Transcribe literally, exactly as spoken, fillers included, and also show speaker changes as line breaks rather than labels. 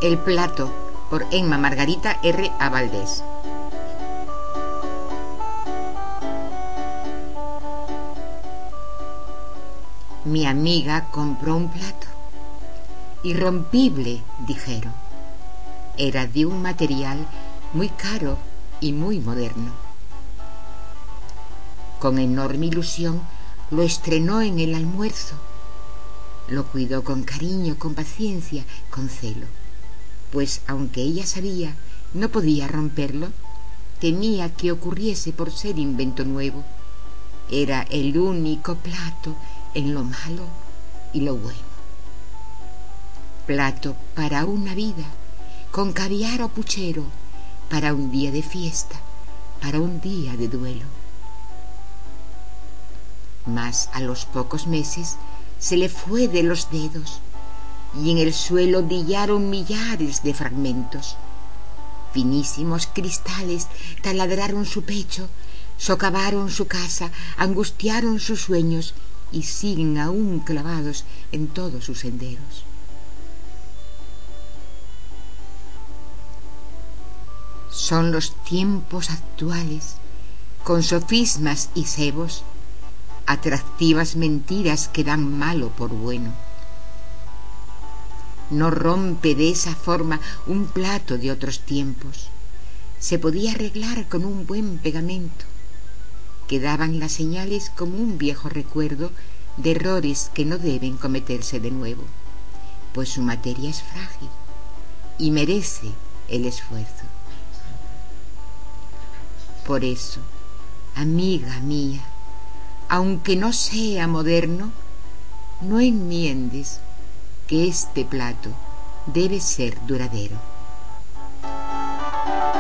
El plato, por Emma Margarita R. A. Valdés. Mi amiga compró un plato. Irrompible, dijeron. Era de un material muy caro y muy moderno. Con enorme ilusión lo estrenó en el almuerzo. Lo cuidó con cariño, con paciencia, con celo. Pues aunque ella sabía, no podía romperlo, temía que ocurriese por ser invento nuevo. Era el único plato en lo malo y lo bueno. Plato para una vida, con caviar o puchero, para un día de fiesta, para un día de duelo. Mas a los pocos meses se le fue de los dedos y en el suelo brillaron millares de fragmentos. Finísimos cristales taladraron su pecho, socavaron su casa, angustiaron sus sueños y siguen aún clavados en todos sus senderos. Son los tiempos actuales, con sofismas y cebos, atractivas mentiras que dan malo por bueno. No rompe de esa forma un plato de otros tiempos. Se podía arreglar con un buen pegamento. Quedaban las señales como un viejo recuerdo de errores que no deben cometerse de nuevo, pues su materia es frágil y merece el esfuerzo. Por eso, amiga mía, aunque no sea moderno, no enmiendes que este plato debe ser duradero.